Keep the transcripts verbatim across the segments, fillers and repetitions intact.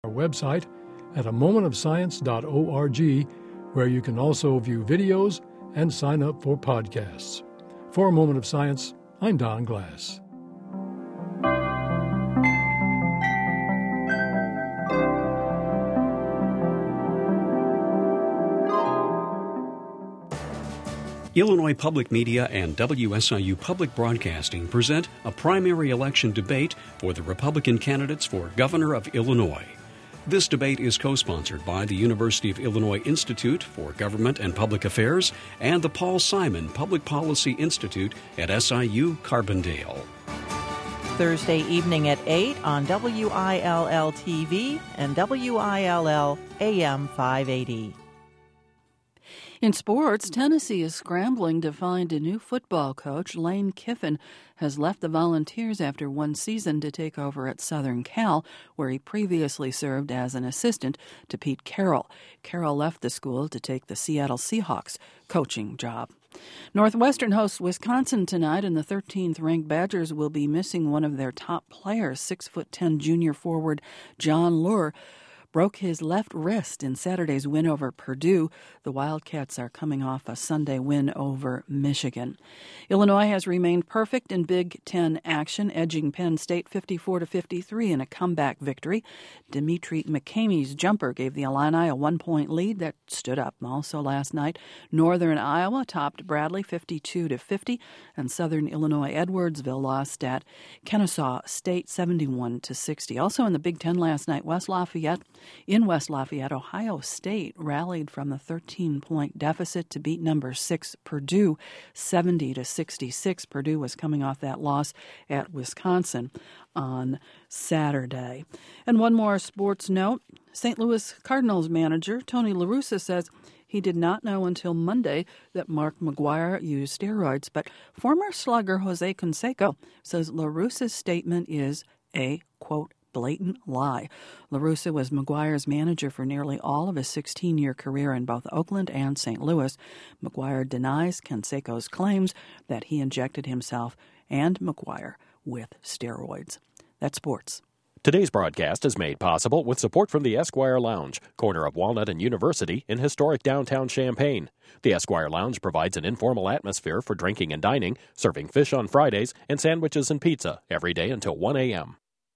Our website at a moment of science dot org, where you can also view videos and sign up for podcasts. For A Moment of Science, I'm Don Glass. Illinois Public Media and W S I U Public Broadcasting present a primary election debate for the Republican candidates for Governor of Illinois. This debate is co-sponsored by the University of Illinois Institute for Government and Public Affairs and the Paul Simon Public Policy Institute at S I U Carbondale. Thursday evening at eight on W I L L T V and W I L L A M five eighty. In sports, Tennessee is scrambling to find a new football coach. Lane Kiffin has left the Volunteers after one season to take over at Southern Cal, where he previously served as an assistant to Pete Carroll. Carroll left the school to take the Seattle Seahawks coaching job. Northwestern hosts Wisconsin tonight, and the thirteenth-ranked Badgers will be missing one of their top players. six foot ten junior forward John Lure broke his left wrist in Saturday's win over Purdue. The Wildcats are coming off a Sunday win over Michigan. Illinois has remained perfect in Big Ten action, edging Penn State fifty-four to fifty-three in a comeback victory. Dimitri McCamey's jumper gave the Illini a one-point lead that stood up. Also last night, Northern Iowa topped Bradley fifty-two to fifty, and Southern Illinois Edwardsville lost at Kennesaw State seventy-one to sixty. Also in the Big Ten last night, West Lafayette In West Lafayette, Ohio State rallied from the thirteen-point deficit to beat number six Purdue seventy to sixty-six. Purdue was coming off that loss at Wisconsin on Saturday. And one more sports note, Saint Louis Cardinals manager Tony La Russa says he did not know until Monday that Mark McGwire used steroids, but former slugger Jose Canseco says La Russa's statement is a, quote, blatant lie. La Russa was McGuire's manager for nearly all of his sixteen-year career in both Oakland and Saint Louis. McGuire denies Canseco's claims that he injected himself and McGuire with steroids. That's sports. Today's broadcast is made possible with support from the Esquire Lounge, corner of Walnut and University in historic downtown Champaign. The Esquire Lounge provides an informal atmosphere for drinking and dining, serving fish on Fridays and sandwiches and pizza every day until one a.m.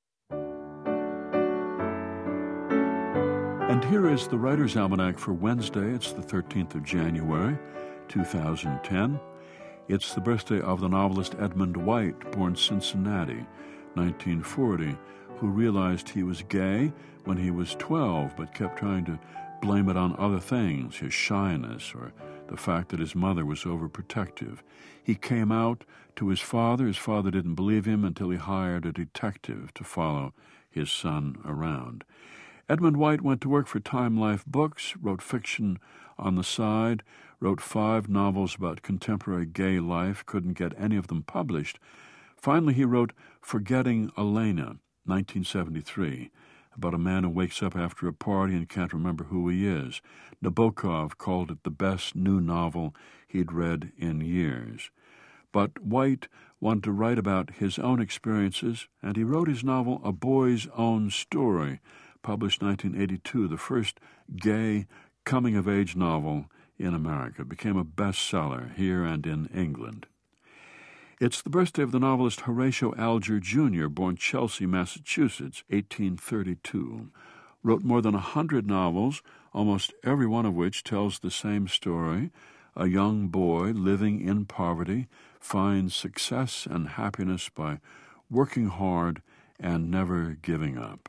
And here is the Writer's Almanac for Wednesday. It's the thirteenth of January, two thousand ten. It's the birthday of the novelist Edmund White, born Cincinnati, nineteen forty, who realized he was gay when he was twelve, but kept trying to blame it on other things, his shyness or the fact that his mother was overprotective. He came out to his father. His father didn't believe him until he hired a detective to follow his son around. Edmund White went to work for Time Life Books, wrote fiction on the side, wrote five novels about contemporary gay life, couldn't get any of them published. Finally, he wrote Forgetting Elena, nineteen seventy-three, about a man who wakes up after a party and can't remember who he is. Nabokov called it the best new novel he'd read in years. But White wanted to write about his own experiences, and he wrote his novel A Boy's Own Story, published nineteen eighty-two, the first gay coming-of-age novel in America. It became a bestseller here and in England. It's the birthday of the novelist Horatio Alger Junior, born Chelsea, Massachusetts, eighteen thirty-two. Wrote more than a hundred novels, almost every one of which tells the same story. A young boy living in poverty finds success and happiness by working hard and never giving up.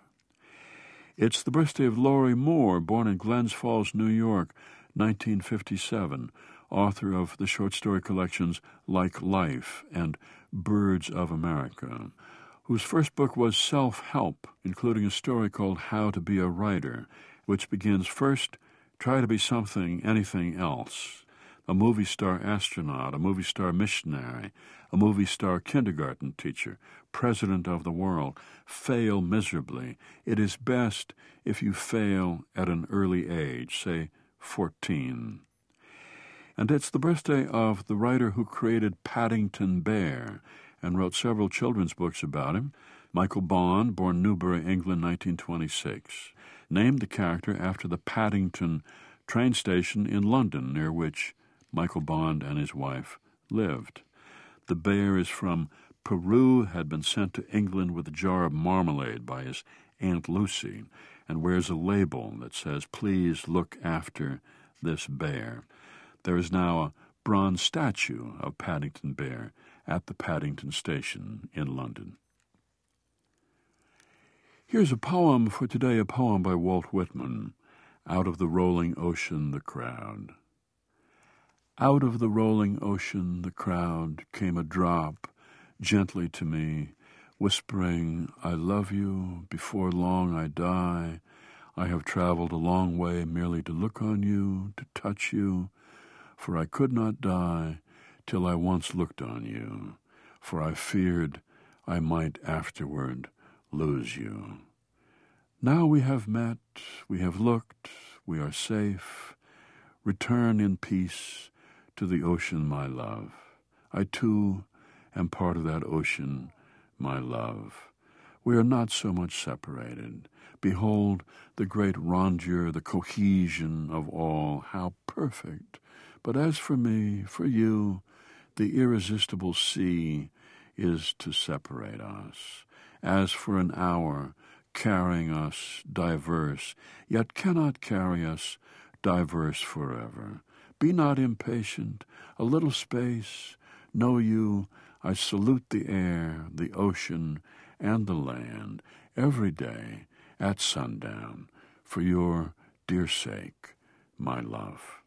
It's the birthday of Laurie Moore, born in Glens Falls, New York, nineteen fifty-seven, author of the short story collections Like Life and Birds of America, whose first book was Self-Help, including a story called How to Be a Writer, which begins, first, try to be something, anything else. A movie star astronaut, a movie star missionary, a movie star kindergarten teacher, president of the world. Fail miserably. It is best if you fail at an early age, say fourteen. And it's the birthday of the writer who created Paddington Bear and wrote several children's books about him, Michael Bond, born Newbury, England, nineteen twenty-six. named the character after the Paddington train station in London, near which Michael Bond and his wife lived. The bear is from Peru, had been sent to England with a jar of marmalade by his Aunt Lucy, and wears a label that says, "Please look after this bear." There is now a bronze statue of Paddington Bear at the Paddington Station in London. Here's a poem for today, a poem by Walt Whitman, Out of the Rolling Ocean, the Crowd. Out of the rolling ocean, the crowd, came a drop gently to me, whispering, "I love you, before long I die. I have traveled a long way merely to look on you, to touch you, for I could not die till I once looked on you, for I feared I might afterward lose you. Now we have met, we have looked, we are safe. Return in peace to the ocean, my love. I too am part of that ocean, my love. We are not so much separated. Behold the great rondure, the cohesion of all, how perfect. But as for me, for you, the irresistible sea is to separate us. As for an hour, carrying us diverse, yet cannot carry us diverse forever. Be not impatient, a little space. Know you, I salute the air, the ocean, and the land, every day at sundown, for your dear sake, my love.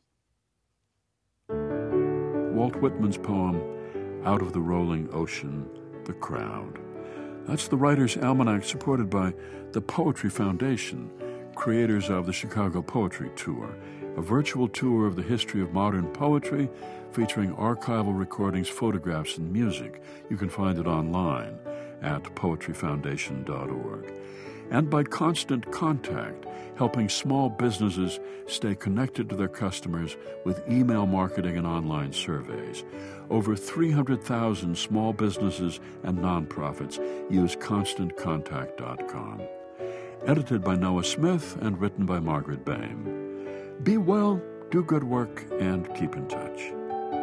Walt Whitman's poem, Out of the Rolling Ocean, the Crowd. That's the Writer's Almanac, supported by the Poetry Foundation, creators of the Chicago Poetry Tour, a virtual tour of the history of modern poetry featuring archival recordings, photographs, and music. You can find it online at poetry foundation dot org. And by Constant Contact, helping small businesses stay connected to their customers with email marketing and online surveys. Over three hundred thousand small businesses and nonprofits use constant contact dot com. Edited by Noah Smith and written by Margaret Boehm. Be well, do good work, and keep in touch.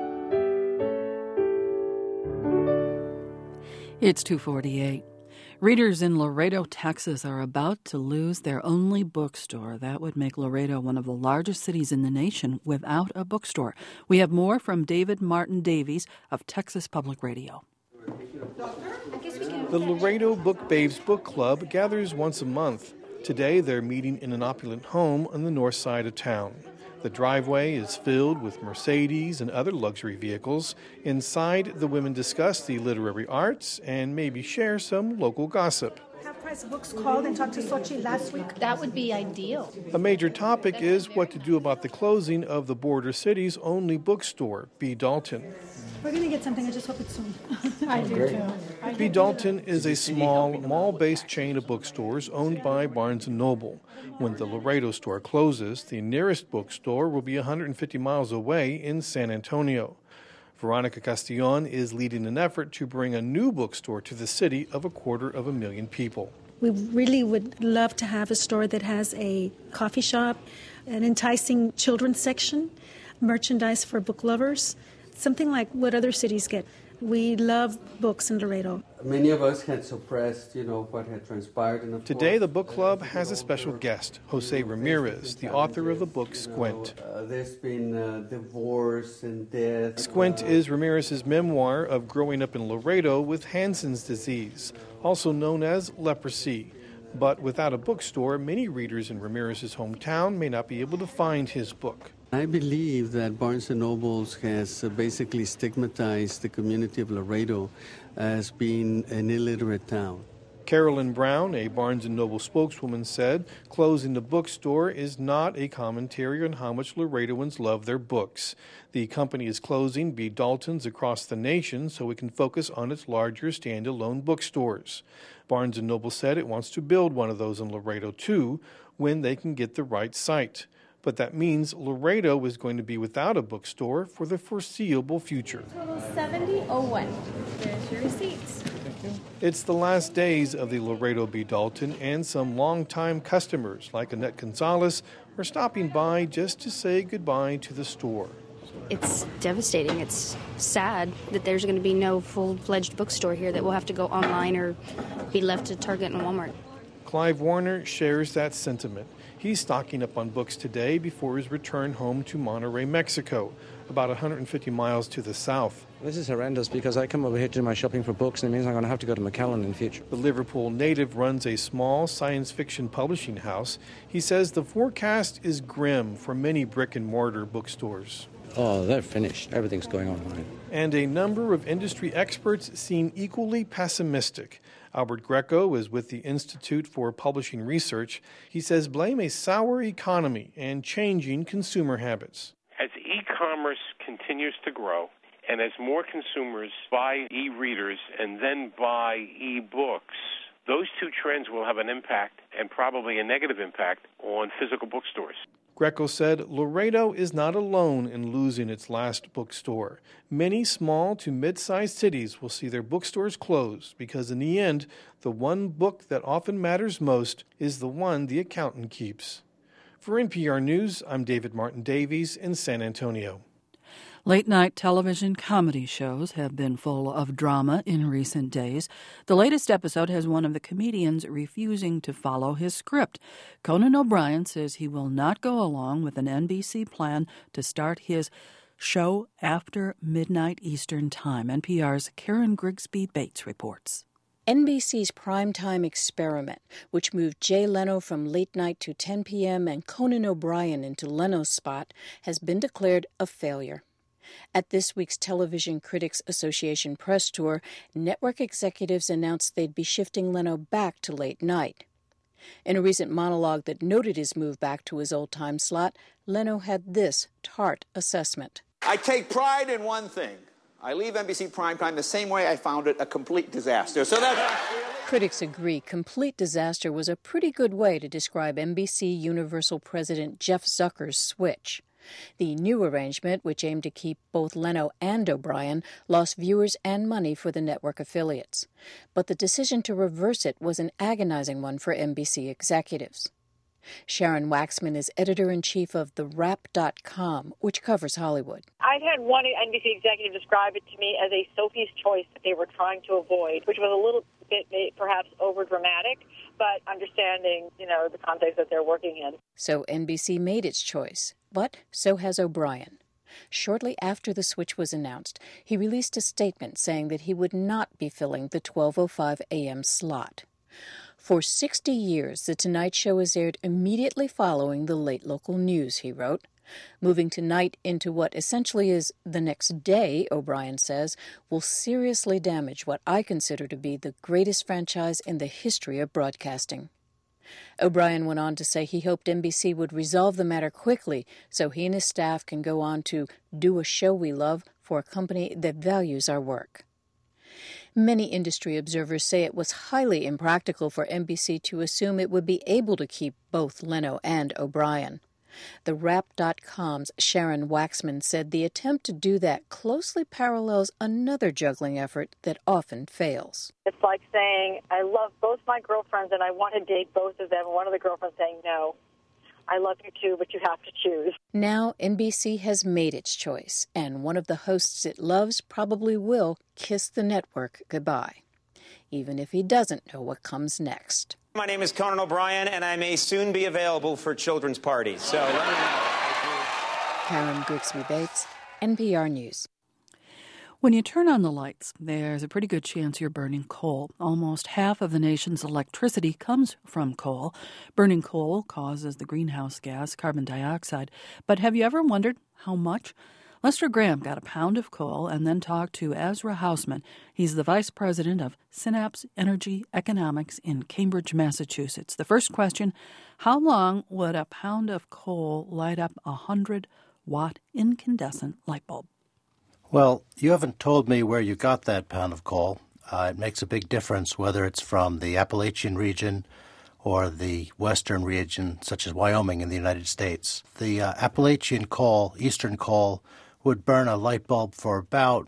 It's two forty-eight. Readers in Laredo, Texas are about to lose their only bookstore. That would make Laredo one of the largest cities in the nation without a bookstore. We have more from David Martin Davies of Texas Public Radio. The Laredo Book Babes Book Club gathers once a month. Today they're meeting in an opulent home on the north side of town. The driveway is filled with Mercedes and other luxury vehicles. Inside, the women discuss the literary arts and maybe share some local gossip. Half-Price Books called and talked to Sochi last week. That would be ideal. A major topic is what to do about the closing of the border city's only bookstore, B. Dalton. We're going to get something. I just hope it's soon. I do too. B. Dalton is a small, mall-based chain of bookstores owned by Barnes and Noble. When the Laredo store closes, the nearest bookstore will be one hundred fifty miles away in San Antonio. Veronica Castillon is leading an effort to bring a new bookstore to the city of a quarter of a million people. We really would love to have a store that has a coffee shop, an enticing children's section, merchandise for book lovers, something like what other cities get. We love books in Laredo. Many of us had suppressed, you know, what had transpired in the Today, the book club has a special guest, Jose Ramirez, the author of the book Squint. You know, uh, there's been uh, divorce and death. Squint is Ramirez's memoir of growing up in Laredo with Hansen's disease, also known as leprosy. But without a bookstore, many readers in Ramirez's hometown may not be able to find his book. I believe that Barnes and Noble has uh, basically stigmatized the community of Laredo as being an illiterate town. Carolyn Brown, a Barnes and Noble spokeswoman, said closing the bookstore is not a commentary on how much Laredoans love their books. The company is closing B. Daltons across the nation so it can focus on its larger standalone bookstores. Barnes and Noble said it wants to build one of those in Laredo too when they can get the right site. But that means Laredo is going to be without a bookstore for the foreseeable future. Total seventy oh one. There's your receipts. Thank you. It's the last days of the Laredo B. Dalton, and some longtime customers like Annette Gonzalez are stopping by just to say goodbye to the store. It's devastating. It's sad that there's going to be no full-fledged bookstore here, that we'll have to go online or be left to Target and Walmart. Clive Warner shares that sentiment. He's stocking up on books today before his return home to Monterrey, Mexico, about one hundred fifty miles to the south. This is horrendous because I come over here to do my shopping for books, and it means I'm going to have to go to McAllen in the future. The Liverpool native runs a small science fiction publishing house. He says the forecast is grim for many brick-and-mortar bookstores. Oh, they're finished. Everything's going online. And a number of industry experts seem equally pessimistic. Albert Greco is with the Institute for Publishing Research. He says blame a sour economy and changing consumer habits. As e-commerce continues to grow, and as more consumers buy e-readers and then buy e-books, those two trends will have an impact, and probably a negative impact, on physical bookstores. Greco said Laredo is not alone in losing its last bookstore. Many small to mid-sized cities will see their bookstores close because in the end, the one book that often matters most is the one the accountant keeps. For N P R News, I'm David Martin Davies in San Antonio. Late-night television comedy shows have been full of drama in recent days. The latest episode has one of the comedians refusing to follow his script. Conan O'Brien says he will not go along with an N B C plan to start his show after midnight Eastern Time. N P R's Karen Grigsby Bates reports. N B C's primetime experiment, which moved Jay Leno from late night to ten p.m. and Conan O'Brien into Leno's spot, has been declared a failure. At this week's Television Critics Association press tour, network executives announced they'd be shifting Leno back to late night. In a recent monologue that noted his move back to his old time slot, Leno had this tart assessment. I take pride in one thing. I leave N B C Primetime the same way I found it, a complete disaster. So that's... Critics agree complete disaster was a pretty good way to describe N B C Universal President Jeff Zucker's switch. The new arrangement, which aimed to keep both Leno and O'Brien, lost viewers and money for the network affiliates. But the decision to reverse it was an agonizing one for N B C executives. Sharon Waxman is editor-in-chief of the wrap dot com, which covers Hollywood. I've had one N B C executive describe it to me as a Sophie's choice that they were trying to avoid, which was a little bit perhaps over-dramatic, but understanding, you know, the context that they're working in. So N B C made its choice, but so has O'Brien. Shortly after the switch was announced, he released a statement saying that he would not be filling the twelve oh five a.m. slot. For sixty years, The Tonight Show has aired immediately following the late local news, he wrote. Moving tonight into what essentially is the next day, O'Brien says, will seriously damage what I consider to be the greatest franchise in the history of broadcasting. O'Brien went on to say he hoped N B C would resolve the matter quickly so he and his staff can go on to do a show we love for a company that values our work. Many industry observers say it was highly impractical for N B C to assume it would be able to keep both Leno and O'Brien. The wrap dot com's Sharon Waxman said the attempt to do that closely parallels another juggling effort that often fails. It's like saying, I love both my girlfriends and I want to date both of them, and one of the girlfriends saying, no, I love you too, but you have to choose. Now N B C has made its choice, and one of the hosts it loves probably will kiss the network goodbye, even if he doesn't know what comes next. My name is Conan O'Brien, and I may soon be available for children's parties, so let me know. Karen Grigsby Bates, N P R News. When you turn on the lights, there's a pretty good chance you're burning coal. Almost half of the nation's electricity comes from coal. Burning coal causes the greenhouse gas carbon dioxide. But have you ever wondered how much? Lester Graham got a pound of coal and then talked to Ezra Hausman. He's the vice president of Synapse Energy Economics in Cambridge, Massachusetts. The first question, how long would a pound of coal light up a one hundred watt incandescent light bulb? Well, you haven't told me where you got that pound of coal. Uh, it makes a big difference whether it's from the Appalachian region or the western region, such as Wyoming in the United States. The uh, Appalachian coal, eastern coal, would burn a light bulb for about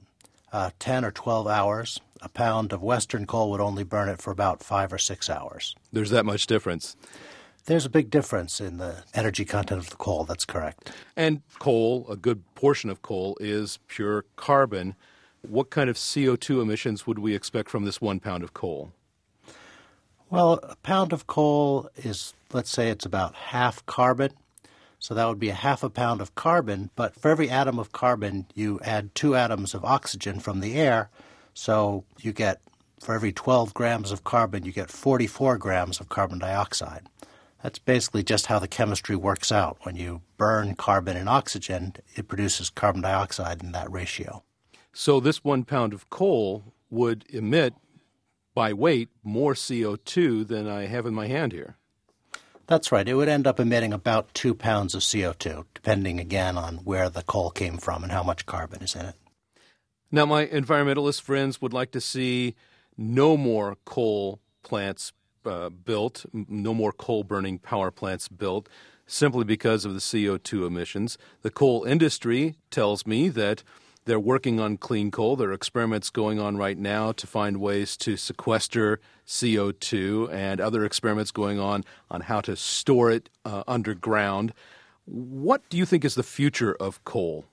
uh, ten or twelve hours. A pound of Western coal would only burn it for about five or six hours. There's that much difference. There's a big difference in the energy content of the coal, that's correct. And coal, a good portion of coal, is pure carbon. What kind of C O two emissions would we expect from this one pound of coal? Well, a pound of coal is, let's say it's about half carbon. So that would be a half a pound of carbon, but for every atom of carbon, you add two atoms of oxygen from the air. So you get, for every twelve grams of carbon, you get forty-four grams of carbon dioxide. That's basically just how the chemistry works out. When you burn carbon and oxygen, it produces carbon dioxide in that ratio. So this one pound of coal would emit, by weight, more C O two than I have in my hand here. That's right. It would end up emitting about two pounds of C O two, depending, again, on where the coal came from and how much carbon is in it. Now, my environmentalist friends would like to see no more coal plants uh, built, no more coal-burning power plants built, simply because of the C O two emissions. The coal industry tells me that they're working on clean coal. There are experiments going on right now to find ways to sequester C O two, and other experiments going on on how to store it uh, underground. What do you think is the future of coal?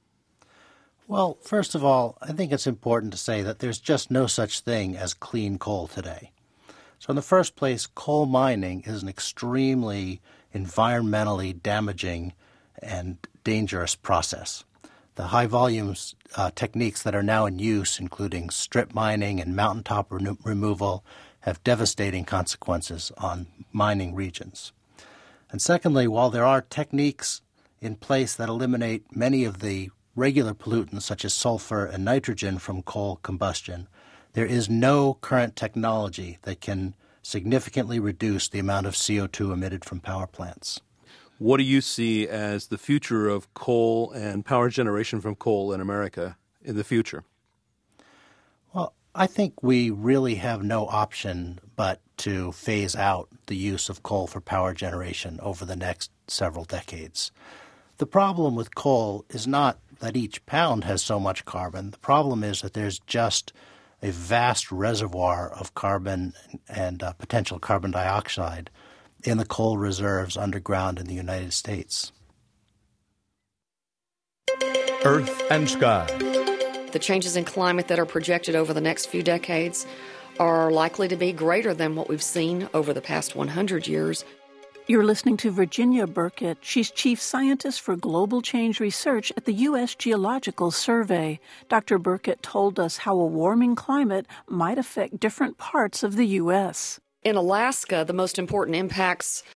Well, first of all, I think it's important to say that there's just no such thing as clean coal today. So in the first place, coal mining is an extremely environmentally damaging and dangerous process. The high volumes uh, techniques that are now in use, including strip mining and mountaintop re- removal, have devastating consequences on mining regions. And secondly, while there are techniques in place that eliminate many of the regular pollutants such as sulfur and nitrogen from coal combustion, there is no current technology that can significantly reduce the amount of C O two emitted from power plants. What do you see as the future of coal and power generation from coal in America in the future? Well, I think we really have no option but to phase out the use of coal for power generation over the next several decades. The problem with coal is not that each pound has so much carbon. The problem is that there's just a vast reservoir of carbon and uh, potential carbon dioxide in the coal reserves underground in the United States. Earth and Sky. The changes in climate that are projected over the next few decades are likely to be greater than what we've seen over the past one hundred years. You're listening to Virginia Burkett. She's chief scientist for global change research at the U S Geological Survey. Doctor Burkett told us how a warming climate might affect different parts of the U S. In Alaska, the most important impacts